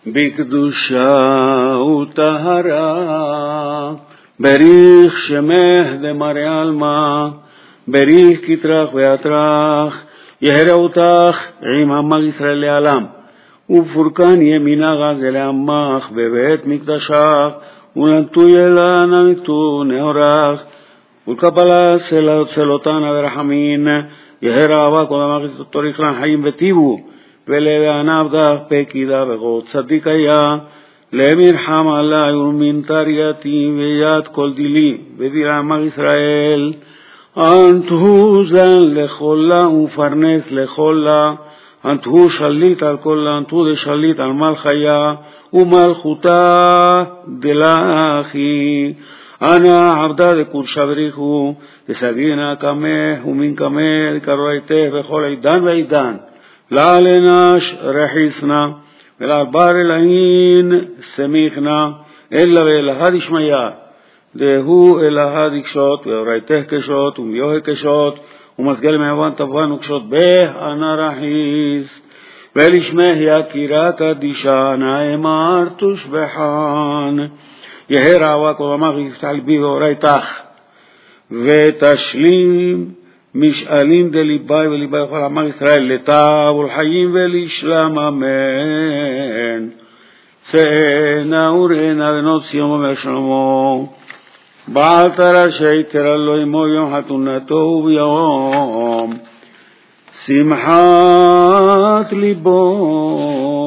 בקדושה וטהרה, בריך שמך דמראה עלמא, בריך כתרך ויתרך, יהרה אותך עם עמך ישראל לעלם, ובפורקן ימינך זה לעמך בבית מקדשך, ונטו ילה נמיתו נאורך, ולקבלה צלותנה ורחמין, יהרה אהבה כל עמך תוריך לן חיים וטיבו, ולענב דך פקידה וכל צדיק היה, למרחם עלי ולמנתרייתי ויד כל דילי, ודיל עמך ישראל, אנתו זן לכולה ופרנס לכולה, אנתו שליט על כולה, אנתו דשליט על מלכיה, ומלכותה דלאחי, אנא עבדה דקודשה בריחו, וסגינה קמך ומן קמך, לקרואיתך בכל עידן ועידן, לעלנש רחיסנה, ולעבר אלהין סמיכנה, אלא ואלהה דשמיה, דהו אלהה דקשות, ואורייתך קשות, ומיוהה קשות, ומסגל מעוון טבן וקשות בה, אנא רחיס, ולשמך יקירה קדישה, נאמר תושבחן, יהי רעבה כל עמך יפתח לבי ואורייתך, ותשלים משאלים דליבי וליבי כל עמך ישראל, לטב ולחיים ולשלם אמן. צאנה וראנה ונוציא יום ושלמה, בעלת ראשי תרא לו עמו יום חתונתו וביום שמחת ליבו.